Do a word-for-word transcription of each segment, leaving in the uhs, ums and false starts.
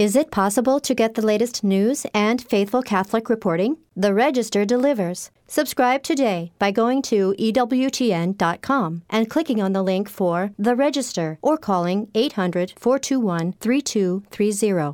Is it possible to get the latest news and faithful Catholic reporting? The Register delivers. Subscribe today by going to E W T N dot com and clicking on the link for The Register or calling eight hundred, four two one, three two three zero.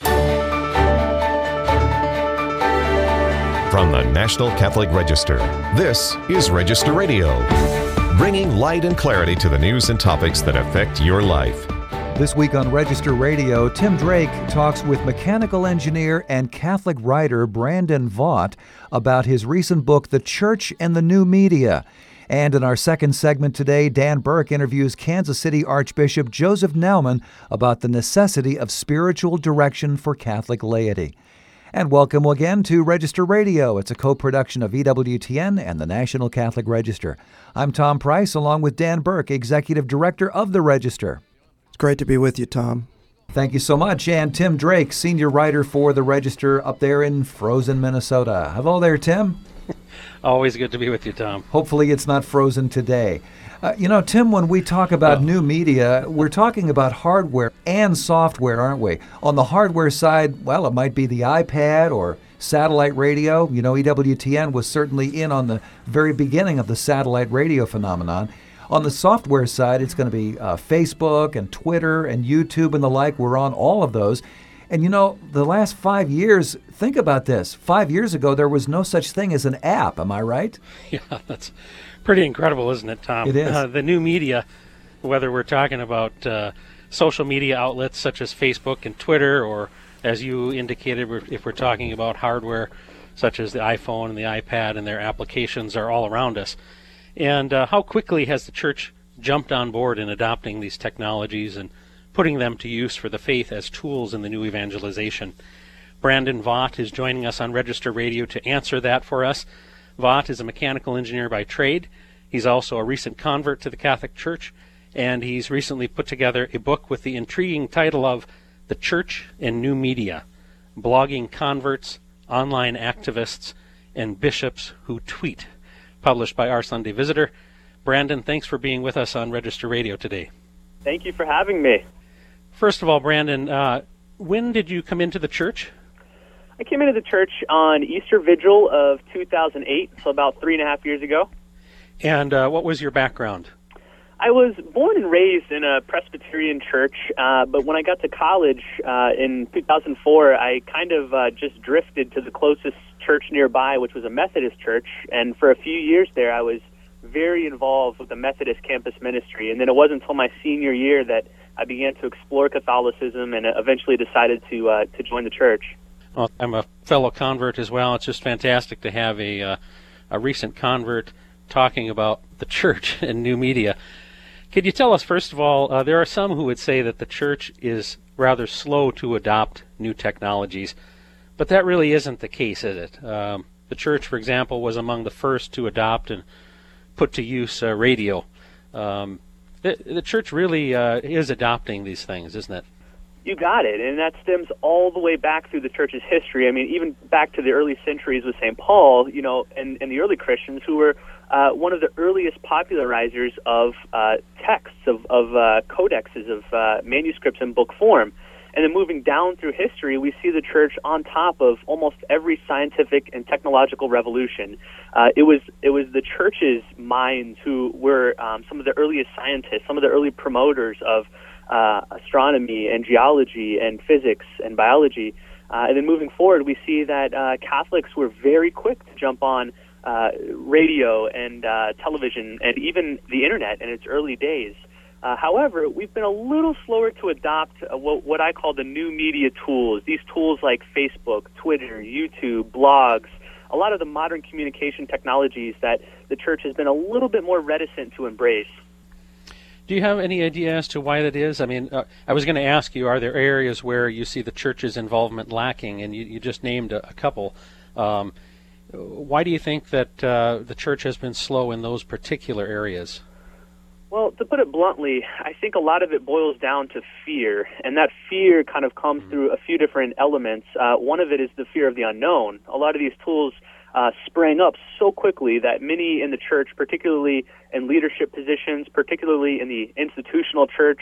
From the National Catholic Register, this is Register Radio, bringing light and clarity to the news and topics that affect your life. This week on Register Radio, Tim Drake talks with mechanical engineer and Catholic writer Brandon Vaught about his recent book, The Church and the New Media. And in our second segment today, Dan Burke interviews Kansas City Archbishop Joseph Naumann about the necessity of spiritual direction for Catholic laity. And welcome again to Register Radio. It's a co-production of E W T N and the National Catholic Register. I'm Tom Price, along with Dan Burke, Executive Director of the Register. It's great to be with you, Tom. Thank you so much. And Tim Drake, senior writer for the Register up there in frozen Minnesota. Hello there, Tim. Always good to be with you, Tom. Hopefully it's not frozen today. Uh, you know, Tim, when we talk about oh. new media, we're talking about hardware and software, aren't we? On the hardware side, well, it might be the iPad or satellite radio. You know, E W T N was certainly in on the very beginning of the satellite radio phenomenon. On the software side, it's going to be uh, Facebook and Twitter and YouTube and the like. We're on all of those. And, you know, the last five years, think about this. Five years ago, there was no such thing as an app. Am I right? Yeah, that's pretty incredible, isn't it, Tom? It is. Uh, the new media, whether we're talking about uh, social media outlets such as Facebook and Twitter, or, as you indicated, if we're talking about hardware such as the iPhone and the iPad and their applications are all around us. And uh, how quickly has the Church jumped on board in adopting these technologies and putting them to use for the faith as tools in the new evangelization? Brandon Vaught is joining us on Register Radio to answer that for us. Vaught is a mechanical engineer by trade. He's also a recent convert to the Catholic Church, and he's recently put together a book with the intriguing title of The Church and New Media, Blogging Converts, Online Activists, and Bishops Who Tweet, published by Our Sunday Visitor. Brandon, thanks for being with us on Register Radio today. Thank you for having me. First of all, Brandon, uh, when did you come into the church? I came into the church on Easter Vigil of two thousand eight, so about three and a half years ago. And uh, what was your background? I was born and raised in a Presbyterian church, uh, but when I got to college uh, in two thousand four, I kind of uh, just drifted to the closest church nearby, which was a Methodist church, and for a few years there I was very involved with the Methodist campus ministry, and then it wasn't until my senior year that I began to explore Catholicism and eventually decided to uh, to join the church. Well, I'm a fellow convert as well. It's just fantastic to have a uh, a recent convert talking about the church and new media. Could you tell us, first of all, uh, there are some who would say that the church is rather slow to adopt new technologies, but that really isn't the case, is it? Um, the church, for example, was among the first to adopt and put to use uh, radio. Um, the, the church really uh, is adopting these things, isn't it? You got it, and that stems all the way back through the church's history. I mean, even back to the early centuries with Saint Paul, you know, and, and the early Christians who were uh, one of the earliest popularizers of uh, texts, of, of uh, codexes, of uh, manuscripts in book form. And then moving down through history, we see the church on top of almost every scientific and technological revolution. Uh, it was it was the church's minds who were um, some of the earliest scientists, some of the early promoters of uh, astronomy and geology and physics and biology. Uh, and then moving forward, we see that uh, Catholics were very quick to jump on uh, radio and uh, television and even the internet in its early days. Uh, however, we've been a little slower to adopt uh, what, what I call the new media tools, these tools like Facebook, Twitter, YouTube, blogs, a lot of the modern communication technologies that the church has been a little bit more reticent to embrace. Do you have any idea as to why that is? I mean, uh, I was going to ask you, are there areas where you see the church's involvement lacking? And you, you just named a, a couple. Um, why do you think that uh, the church has been slow in those particular areas? Well, to put it bluntly, I think a lot of it boils down to fear, and that fear kind of comes mm-hmm. through a few different elements. Uh, one of it is the fear of the unknown. A lot of these tools uh, sprang up so quickly that many in the church, particularly in leadership positions, particularly in the institutional church,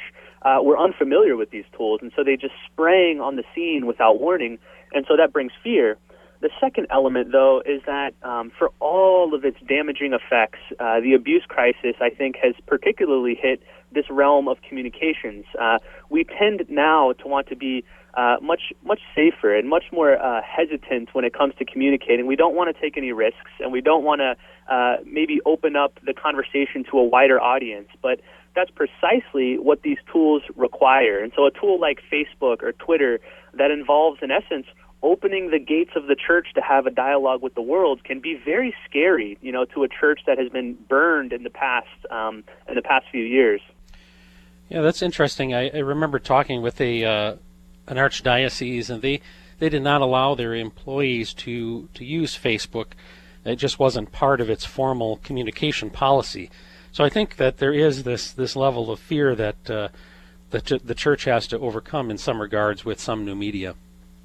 uh, were unfamiliar with these tools, and so they just sprang on the scene without warning, and so that brings fear. The second element, though, is that um, for all of its damaging effects, uh, the abuse crisis, I think, has particularly hit this realm of communications. Uh, we tend now to want to be uh, much much safer and much more uh, hesitant when it comes to communicating. We don't want to take any risks, and we don't want to uh, maybe open up the conversation to a wider audience. But that's precisely what these tools require. And so a tool like Facebook or Twitter that involves, in essence, opening the gates of the church to have a dialogue with the world can be very scary, you know, to a church that has been burned in the past um, in the past few years. Yeah, that's interesting. I, I remember talking with a uh, an archdiocese, and they they did not allow their employees to to use Facebook. It just wasn't part of its formal communication policy. So I think that there is this this level of fear that uh, the ch- the church has to overcome in some regards with some new media.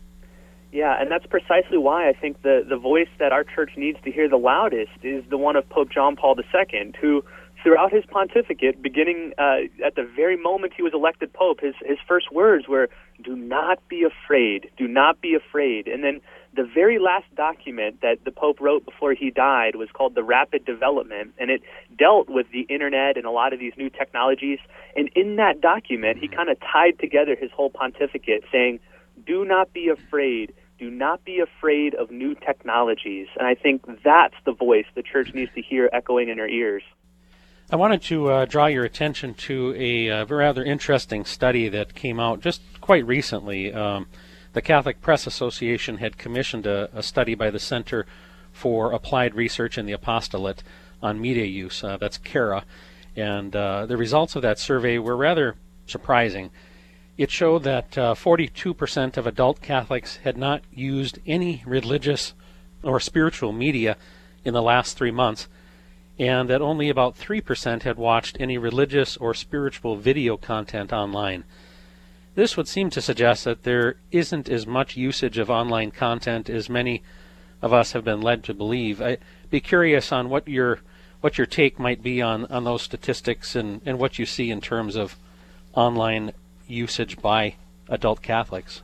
Yeah, and that's precisely why I think the, the voice that our church needs to hear the loudest is the one of Pope John Paul the Second, who throughout his pontificate, beginning uh, at the very moment he was elected Pope, his, his first words were, "Do not be afraid, do not be afraid." And then the very last document that the Pope wrote before he died was called The Rapid Development, and it dealt with the internet and a lot of these new technologies. And in that document, he kind of tied together his whole pontificate, saying, do not be afraid. Do not be afraid of new technologies. And I think that's the voice the church needs to hear echoing in her ears. I wanted to uh, draw your attention to a uh, rather interesting study that came out just quite recently. Um, the Catholic Press Association had commissioned a, a study by the Center for Applied Research in the Apostolate on media use. Uh, that's CARA. And uh, the results of that survey were rather surprising. It showed that uh, forty-two percent of adult Catholics had not used any religious or spiritual media in the last three months, and that only about three percent had watched any religious or spiritual video content online. This would seem to suggest that there isn't as much usage of online content as many of us have been led to believe. I'd be curious on what your what your take might be on, on those statistics and, and what you see in terms of online usage by adult Catholics.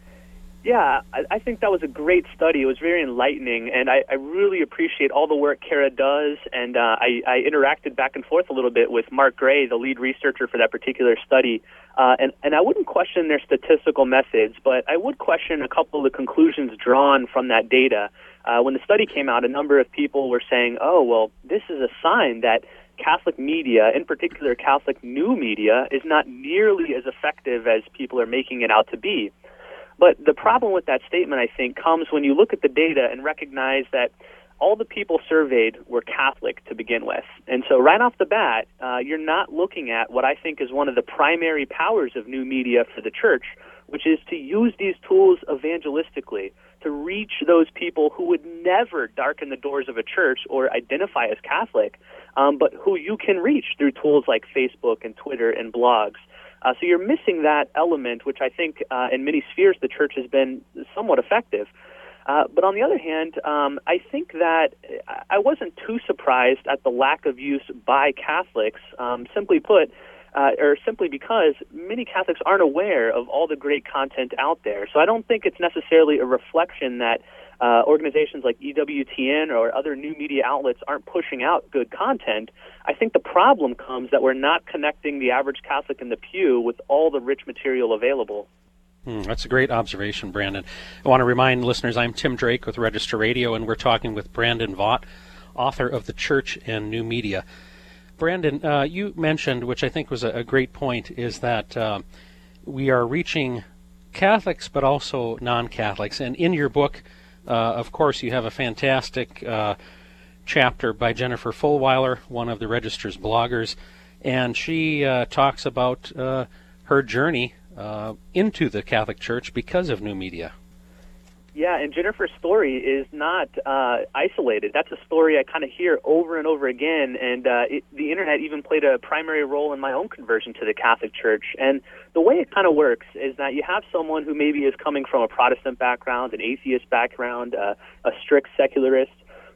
Yeah, I, I think that was a great study. It was very enlightening, and I, I really appreciate all the work CARA does, and uh, I, I interacted back and forth a little bit with Mark Gray, the lead researcher for that particular study, uh, and, and I wouldn't question their statistical methods, but I would question a couple of the conclusions drawn from that data. Uh, when the study came out, a number of people were saying, oh, well, this is a sign that Catholic media, in particular Catholic new media, is not nearly as effective as people are making it out to be. But the problem with that statement, I think, comes when you look at the data and recognize that all the people surveyed were Catholic to begin with. And so right off the bat, uh, you're not looking at what I think is one of the primary powers of new media for the church, which is to use these tools evangelistically, to reach those people who would never darken the doors of a church or identify as Catholic, um, but who you can reach through tools like Facebook and Twitter and blogs. Uh, so you're missing that element, which I think uh, in many spheres the church has been somewhat effective. Uh, but on the other hand, um, I think that I wasn't too surprised at the lack of use by Catholics, um, simply put, Uh, or simply because many Catholics aren't aware of all the great content out there. So I don't think it's necessarily a reflection that uh, organizations like E W T N or other new media outlets aren't pushing out good content. I think the problem comes that we're not connecting the average Catholic in the pew with all the rich material available. Hmm, that's a great observation, Brandon. I want to remind listeners, I'm Tim Drake with Register Radio, and we're talking with Brandon Vogt, author of The Church and New Media. Brandon, uh, you mentioned, which I think was a, a great point, is that uh, we are reaching Catholics but also non-Catholics. And in your book, uh, of course, you have a fantastic uh, chapter by Jennifer Fulwiler, one of the Register's bloggers, and she uh, talks about uh, her journey uh, into the Catholic Church because of new media. Yeah, and Jennifer's story is not uh, isolated. That's a story I kind of hear over and over again, and uh, it, the Internet even played a primary role in my own conversion to the Catholic Church. And the way it kind of works is that you have someone who maybe is coming from a Protestant background, an atheist background, uh, a strict secularist,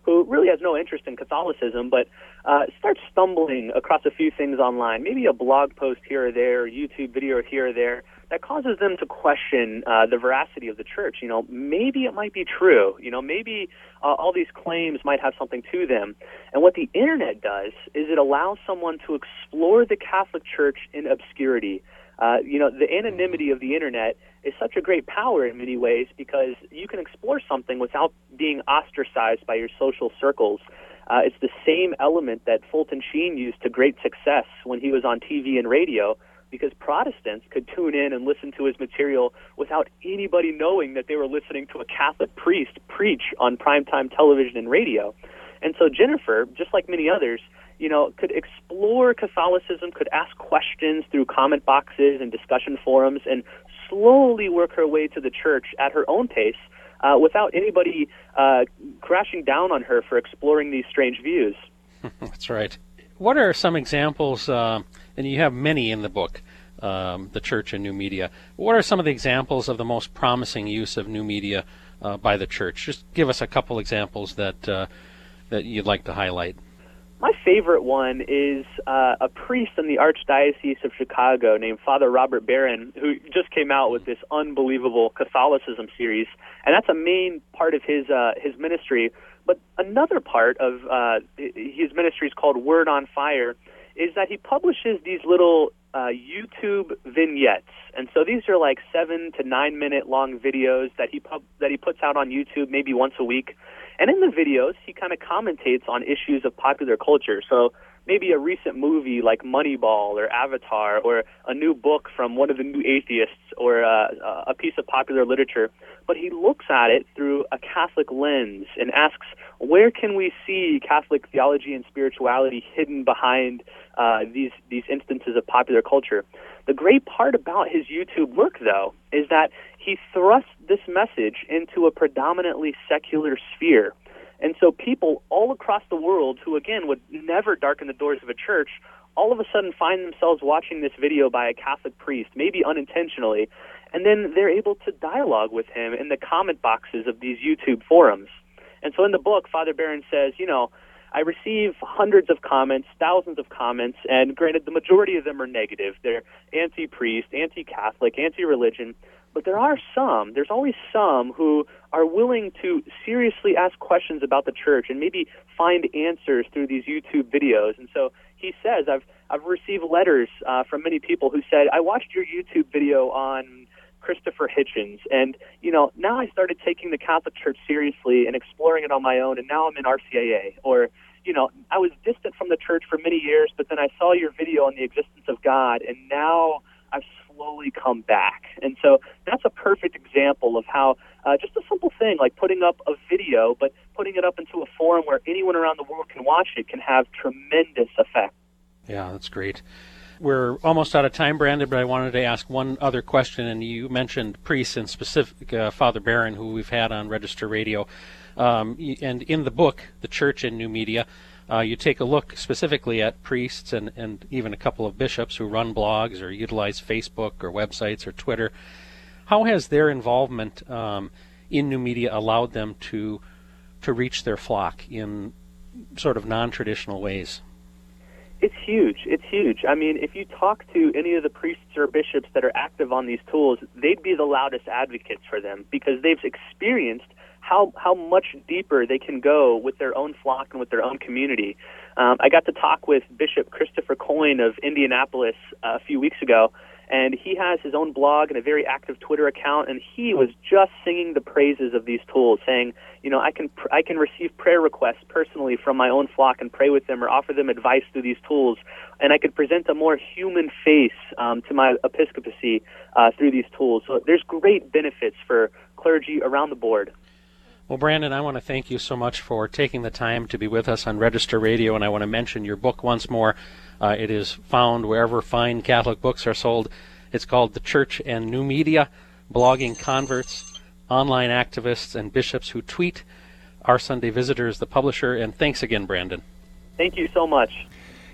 who really has no interest in Catholicism, but uh, starts stumbling across a few things online, maybe a blog post here or there, or YouTube video here or there, that causes them to question uh, the veracity of the church. You know, maybe it might be true. You know, maybe uh, all these claims might have something to them. And what the internet does is it allows someone to explore the Catholic Church in obscurity. Uh, you know, the anonymity of the internet is such a great power in many ways because you can explore something without being ostracized by your social circles. Uh, it's the same element that Fulton Sheen used to great success when he was on T V and radio, because Protestants could tune in and listen to his material without anybody knowing that they were listening to a Catholic priest preach on primetime television and radio. And so Jennifer, just like many others, you know, could explore Catholicism, could ask questions through comment boxes and discussion forums, and slowly work her way to the church at her own pace uh, without anybody uh, crashing down on her for exploring these strange views. That's right. What are some examples, uh, and you have many in the book, um, The Church and New Media. What are some of the examples of the most promising use of new media uh, by the church? Just give us a couple examples that uh, that you'd like to highlight. My favorite one is uh, a priest in the Archdiocese of Chicago named Father Robert Barron, who just came out with this unbelievable Catholicism series, and that's a main part of his uh, his ministry. But another part of uh, his ministry is called Word on Fire, is that he publishes these little uh, YouTube vignettes, and so these are like seven to nine minute long videos that he pub- that he puts out on YouTube maybe once a week. And in the videos, he kind of commentates on issues of popular culture. So maybe a recent movie like Moneyball or Avatar, or a new book from one of the new atheists, or uh, a piece of popular literature. But he looks at it through a Catholic lens and asks, where can we see Catholic theology and spirituality hidden behind uh, these these instances of popular culture? The great part about his YouTube work, though, is that he thrusts this message into a predominantly secular sphere. And so people all across the world who, again, would never darken the doors of a church, all of a sudden find themselves watching this video by a Catholic priest, maybe unintentionally, and then they're able to dialogue with him in the comment boxes of these YouTube forums. And so in the book, Father Barron says, you know, I receive hundreds of comments, thousands of comments, and granted, the majority of them are negative. They're anti-priest, anti-Catholic, anti-religion. But there are some, there's always some who are willing to seriously ask questions about the church and maybe find answers through these YouTube videos. And so he says, I've I've received letters uh, from many people who said, I watched your YouTube video on Christopher Hitchens, and, you know, now I started taking the Catholic Church seriously and exploring it on my own, and now I'm in R C I A. Or, you know, I was distant from the church for many years, but then I saw your video on the existence of God, and now I've slowly come back. And so that's a perfect example of how uh, just a simple thing like putting up a video, but putting it up into a forum where anyone around the world can watch it, can have tremendous effect. Yeah, that's great. We're almost out of time, Brandon, but I wanted to ask one other question, and you mentioned priests, in specific uh, Father Barron, who we've had on Register Radio. Um, and in the book, The Church and New Media, uh, you take a look specifically at priests and, and even a couple of bishops who run blogs or utilize Facebook or websites or Twitter. How has their involvement um, in new media allowed them to to reach their flock in sort of non-traditional ways? It's huge. It's huge. I mean, if you talk to any of the priests or bishops that are active on these tools, they'd be the loudest advocates for them because they've experienced how how much deeper they can go with their own flock and with their own community. Um, I got to talk with Bishop Christopher Coyne of Indianapolis uh, a few weeks ago, and he has his own blog and a very active Twitter account, and he was just singing the praises of these tools, saying, you know, I can pr- I can receive prayer requests personally from my own flock and pray with them or offer them advice through these tools, and I could present a more human face um, to my episcopacy uh, through these tools. So there's great benefits for clergy around the board. Well, Brandon, I want to thank you so much for taking the time to be with us on Register Radio, and I want to mention your book once more. Uh, it is found wherever fine Catholic books are sold. It's called The Church and New Media, Blogging Converts, Online Activists, and Bishops Who Tweet. Our Sunday Visitor is the publisher, and thanks again, Brandon. Thank you so much.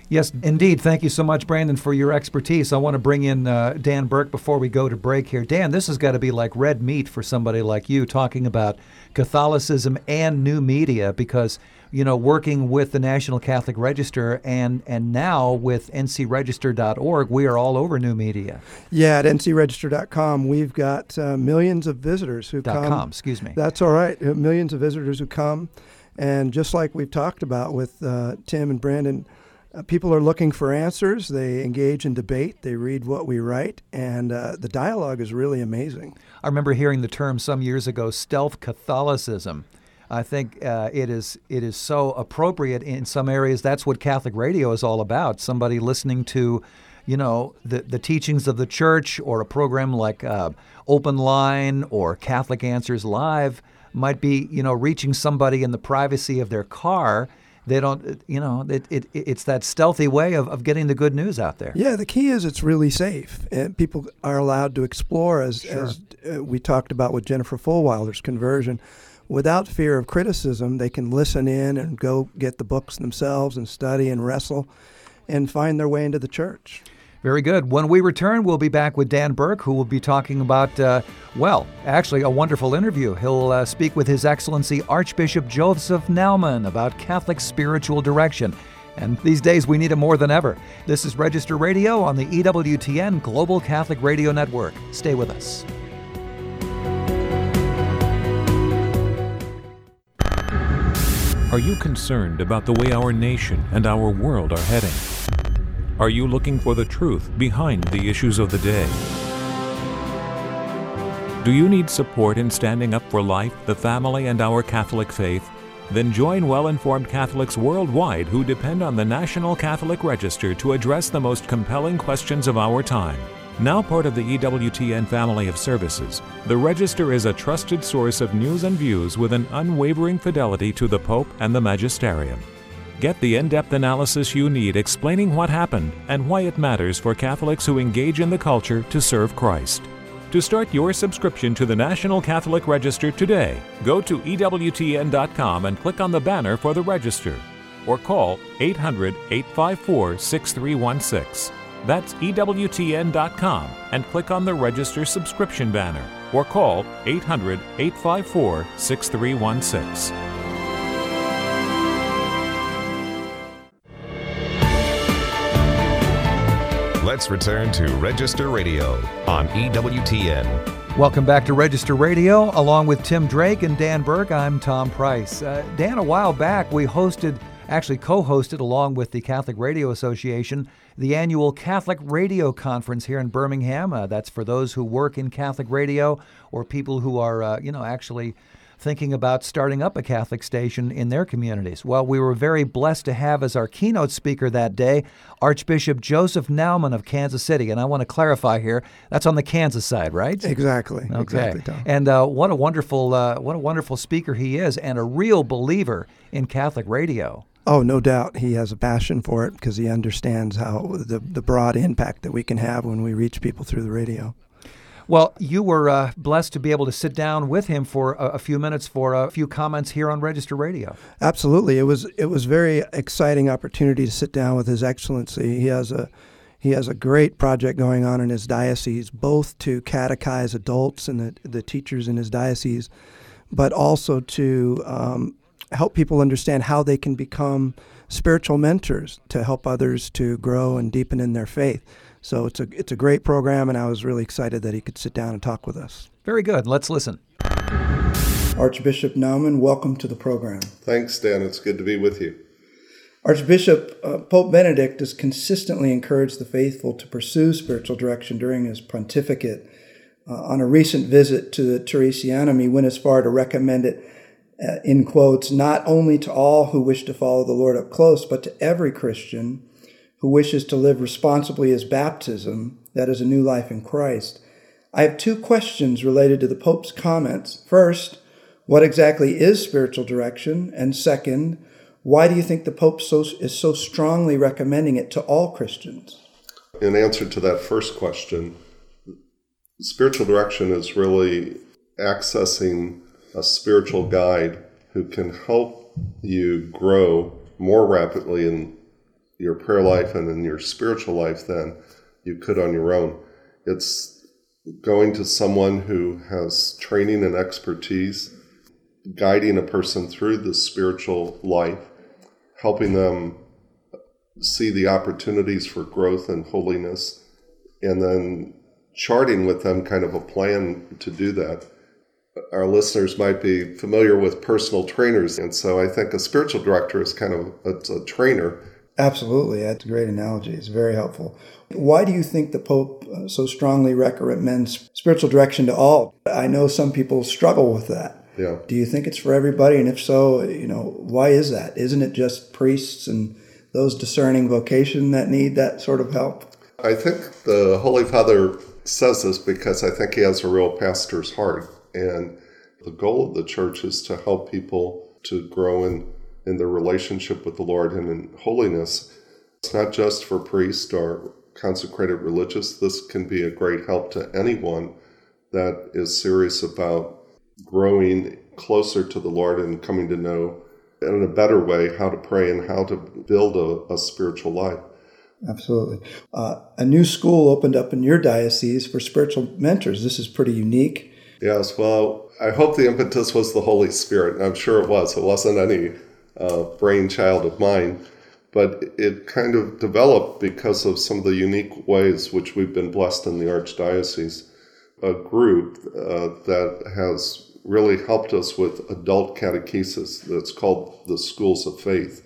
Yes, indeed. Thank you so much, Brandon, for your expertise. I want to bring in uh, Dan Burke before we go to break here. Dan, this has got to be like red meat for somebody like you, talking about Catholicism and new media, because, you know, working with the National Catholic Register and, and now with N C register dot org, we are all over new media. Yeah, at N C register dot com, we've got uh, millions of visitors who Dot come. com, excuse me. That's all right. Uh, Millions of visitors who come. And just like we've talked about with uh, Tim and Brandon, Uh, people are looking for answers. They engage in debate. They read what we write, and uh, the dialogue is really amazing. I remember hearing the term some years ago, stealth Catholicism. I think uh, it is it is so appropriate in some areas. That's what Catholic radio is all about. Somebody listening to, you know, the, the teachings of the church, or a program like uh, Open Line or Catholic Answers Live might be, you know, reaching somebody in the privacy of their car. They don't, you know, it, it it's that stealthy way of, of getting the good news out there. Yeah, the key is it's really safe. And people are allowed to explore, as, Sure. as uh, we talked about with Jennifer Fulwilder's conversion. Without fear of criticism, they can listen in and go get the books themselves and study and wrestle and find their way into the church. Very good. When we return, we'll be back with Dan Burke, who will be talking about, uh, well, actually a wonderful interview. He'll uh, speak with His Excellency Archbishop Joseph Naumann about Catholic spiritual direction. And these days we need it more than ever. This is Register Radio on the E W T N Global Catholic Radio Network. Stay with us. Are you concerned about the way our nation and our world are heading? Are you looking for the truth behind the issues of the day? Do you need support in standing up for life, the family, and our Catholic faith? Then join well-informed Catholics worldwide who depend on the National Catholic Register to address the most compelling questions of our time. Now part of the E W T N family of services, the Register is a trusted source of news and views with an unwavering fidelity to the Pope and the Magisterium. Get the in-depth analysis you need explaining what happened and why it matters for Catholics who engage in the culture to serve Christ. To start your subscription to the National Catholic Register today, go to E W T N dot com and click on the banner for the Register, or call eight hundred, eight five four, six three one six. That's E W T N dot com and click on the Register subscription banner, or call eight hundred, eight five four, six three one six. Let's return to Register Radio on E W T N. Welcome back to Register Radio. Along with Tim Drake and Dan Burke, I'm Tom Price. Uh, Dan, a while back we hosted, actually co-hosted along with the Catholic Radio Association, the annual Catholic Radio Conference here in Birmingham. Uh, that's for those who work in Catholic radio or people who are, uh, you know, actually thinking about starting up a Catholic station in their communities. Well, we were very blessed to have as our keynote speaker that day Archbishop Joseph Naumann of Kansas City. And I want to clarify here, that's on the Kansas side, right? Exactly. Okay. Exactly, Tom. And uh, what a wonderful, uh, what a wonderful speaker he is, and a real believer in Catholic radio. Oh, no doubt. He has a passion for it because he understands how the, the broad impact that we can have when we reach people through the radio. Well, you were uh, blessed to be able to sit down with him for a, a few minutes for a few comments here on Register Radio. Absolutely. It was it was a very exciting opportunity to sit down with His Excellency. He has a he has a great project going on in his diocese, both to catechize adults and the, the teachers in his diocese, but also to um, help people understand how they can become spiritual mentors to help others to grow and deepen in their faith. So it's a it's a great program, and I was really excited that he could sit down and talk with us. Very good. Let's listen. Archbishop Naumann, welcome to the program. Thanks, Dan. It's good to be with you. Archbishop, uh, Pope Benedict has consistently encouraged the faithful to pursue spiritual direction during his pontificate. Uh, on a recent visit to the Teresianum, he went as far to recommend it, uh, in quotes, not only to all who wish to follow the Lord up close, but to every Christian who wishes to live responsibly as baptism, that is, a new life in Christ. I have two questions related to the Pope's comments. First, what exactly is spiritual direction? And second, why do you think the Pope so, is so strongly recommending it to all Christians? In answer to that first question, spiritual direction is really accessing a spiritual guide who can help you grow more rapidly in your prayer life and in your spiritual life than you could on your own. It's going to someone who has training and expertise, guiding a person through the spiritual life, helping them see the opportunities for growth and holiness, and then charting with them kind of a plan to do that. Our listeners might be familiar with personal trainers, and so I think a spiritual director is kind of a, a trainer. Absolutely. That's a great analogy. It's very helpful. Why do you think the Pope uh, so strongly recommends spiritual direction to all? I know some people struggle with that. Yeah. Do you think it's for everybody? And if so, you know, why is that? Isn't it just priests and those discerning vocation that need that sort of help? I think the Holy Father says this because I think he has a real pastor's heart. And the goal of the church is to help people to grow in, in their relationship with the Lord and in holiness. It's not just for priests or consecrated religious. This can be a great help to anyone that is serious about growing closer to the Lord and coming to know in a better way how to pray and how to build a, a spiritual life. Absolutely. Uh, a new school opened up in your diocese for spiritual mentors. This is pretty unique. Yes, well, I hope the impetus was the Holy Spirit, and I'm sure it was. It wasn't any uh, brainchild of mine, but it kind of developed because of some of the unique ways which we've been blessed in the Archdiocese. A group uh, that has really helped us with adult catechesis that's called the Schools of Faith.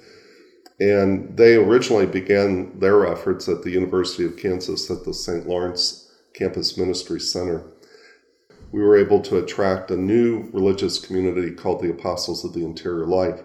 And they originally began their efforts at the University of Kansas at the Saint Lawrence Campus Ministry Center. We were able to attract a new religious community called the Apostles of the Interior Life.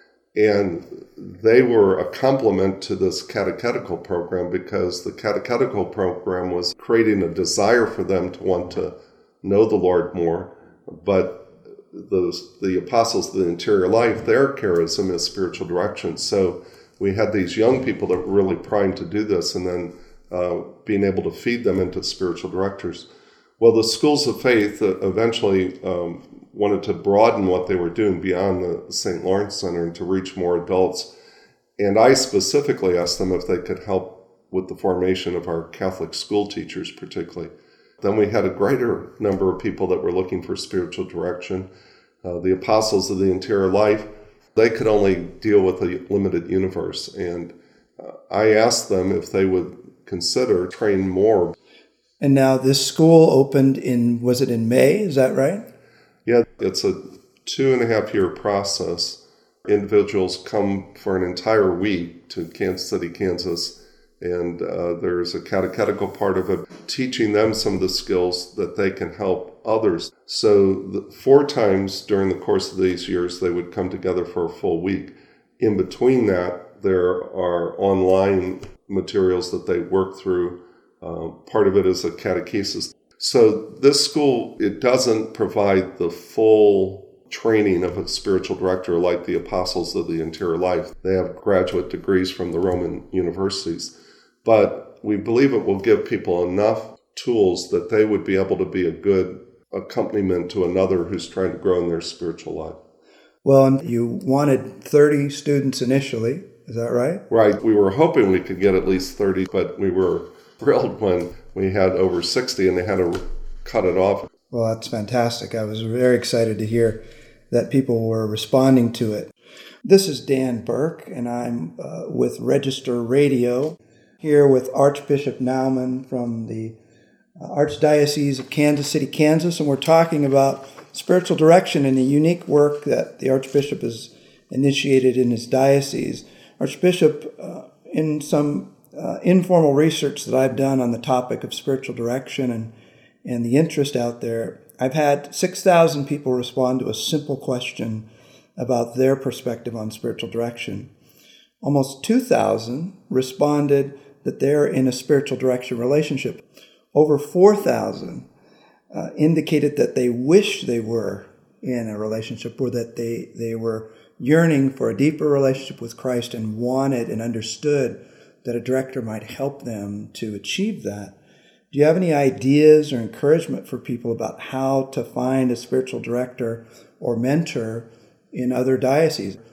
And they were a complement to this catechetical program because the catechetical program was creating a desire for them to want to know the Lord more. But those, the Apostles of the Interior Life, their charism is spiritual direction. So we had these young people that were really primed to do this and then uh, being able to feed them into spiritual directors. Well, the Schools of Faith eventually um, wanted to broaden what they were doing beyond the Saint Lawrence Center and to reach more adults. And I specifically asked them if they could help with the formation of our Catholic school teachers particularly. Then we had a greater number of people that were looking for spiritual direction. Uh, the Apostles of the Interior Life, they could only deal with a limited universe. And uh, I asked them if they would consider train more. And now this school opened in, was it in May? Is that right? Yeah, it's a two and a half year process. Individuals come for an entire week to Kansas City, Kansas, and uh, there's a catechetical part of it, teaching them some of the skills that they can help others. So the, four times during the course of these years, they would come together for a full week. In between that, there are online materials that they work through. Uh, part of it is a catechesis. So this school, it doesn't provide the full training of a spiritual director like the Apostles of the Interior Life. They have graduate degrees from the Roman universities. But we believe it will give people enough tools that they would be able to be a good accompaniment to another who's trying to grow in their spiritual life. Well, and you wanted thirty students initially, is that right? Right. We were hoping we could get at least thirty, but we were thrilled when we had over sixty and they had to cut it off. Well, that's fantastic. I was very excited to hear that people were responding to it. This is Dan Burke, and I'm uh, with Register Radio, here with Archbishop Naumann from the uh, Archdiocese of Kansas City, Kansas, and we're talking about spiritual direction and the unique work that the Archbishop has initiated in his diocese. Archbishop, uh, in some uh, informal research that I've done on the topic of spiritual direction and, and the interest out there, I've had six thousand people respond to a simple question about their perspective on spiritual direction. Almost two thousand responded that they're in a spiritual direction relationship. Over four thousand uh, indicated that they wish they were in a relationship, or that they, they were yearning for a deeper relationship with Christ and wanted and understood that a director might help them to achieve that. Do you have any ideas or encouragement for people about how to find a spiritual director or mentor in other dioceses?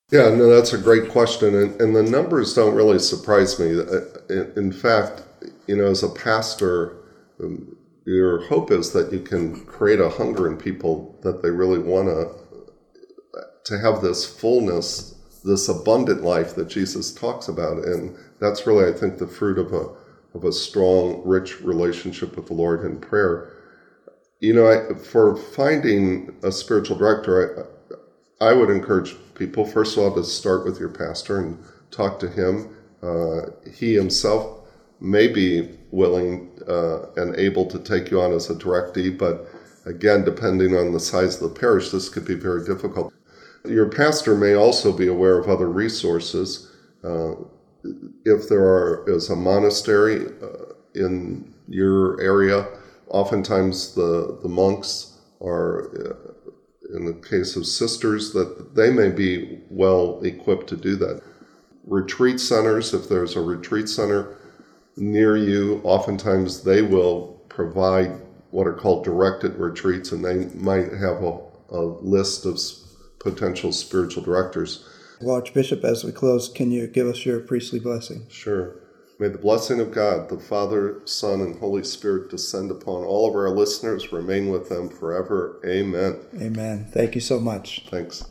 Yeah, no, that's a great question. And, and the numbers don't really surprise me. In fact, you know, as a pastor, um, your hope is that you can create a hunger in people that they really want to to have this fullness, this abundant life that Jesus talks about. And that's really, I think, the fruit of a of a strong, rich relationship with the Lord in prayer. You know, I, for finding a spiritual director, I, I would encourage people, first of all, to start with your pastor and talk to him. Uh, he himself may be willing uh, and able to take you on as a directee, but again, depending on the size of the parish, this could be very difficult. Your pastor may also be aware of other resources. Uh, if there are, is a monastery uh, in your area, oftentimes the, the monks are, uh, in the case of sisters, that they may be well equipped to do that. Retreat centers, if there's a retreat center near you, oftentimes they will provide what are called directed retreats, and they might have a, a list of potential spiritual directors. Well, Archbishop, as we close, can you give us your priestly blessing? Sure. May the blessing of God, the Father, Son, and Holy Spirit descend upon all of our listeners, remain with them forever. Amen. Amen. Thank you so much. Thanks.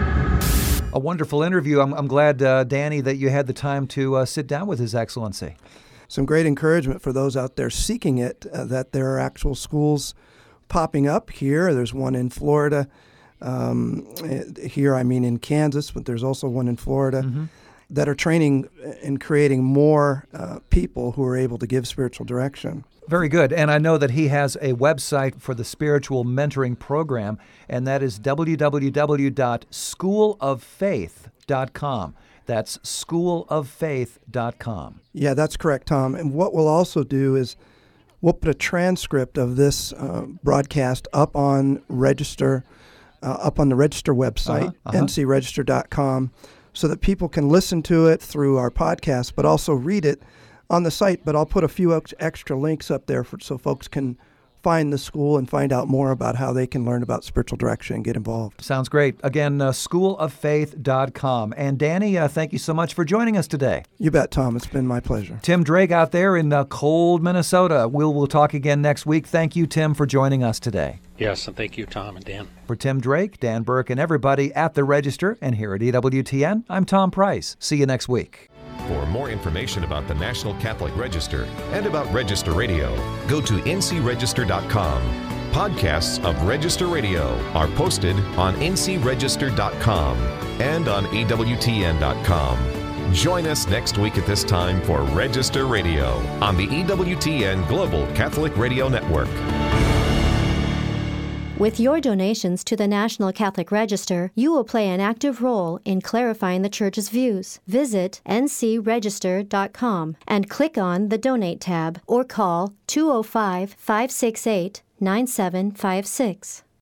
A wonderful interview. I'm, I'm glad, uh, Danny, that you had the time to uh, sit down with His Excellency. Some great encouragement for those out there seeking it, uh, that there are actual schools popping up here. There's one in Florida. Um, here, I mean in Kansas, but there's also one in Florida, mm-hmm. that are training and creating more uh, people who are able to give spiritual direction. Very good. And I know that he has a website for the spiritual mentoring program, and that is w w w dot school of faith dot com. That's school of faith dot com. Yeah, that's correct, Tom. And what we'll also do is we'll put a transcript of this uh, broadcast up on Register, uh, up on the Register website, uh-huh, uh-huh. n c register dot com, so that people can listen to it through our podcast, but also read it on the site. But I'll put a few extra links up there for, so folks can find the school and find out more about how they can learn about spiritual direction and get involved. Sounds great. Again, uh, school of faith dot com. And Danny, uh, thank you so much for joining us today. You bet, Tom. It's been my pleasure. Tim Drake out there in uh, cold Minnesota. We'll, we'll talk again next week. Thank you, Tim, for joining us today. Yes, and thank you, Tom and Dan. For Tim Drake, Dan Burke, and everybody at the Register and here at E W T N, I'm Tom Price. See you next week. For more information about the National Catholic Register and about Register Radio, go to n c register dot com. Podcasts of Register Radio are posted on n c register dot com and on e w t n dot com. Join us next week at this time for Register Radio on the E W T N Global Catholic Radio Network. With your donations to the National Catholic Register, you will play an active role in clarifying the Church's views. Visit n c register dot com and click on the Donate tab or call two oh five, five six eight, nine seven five six.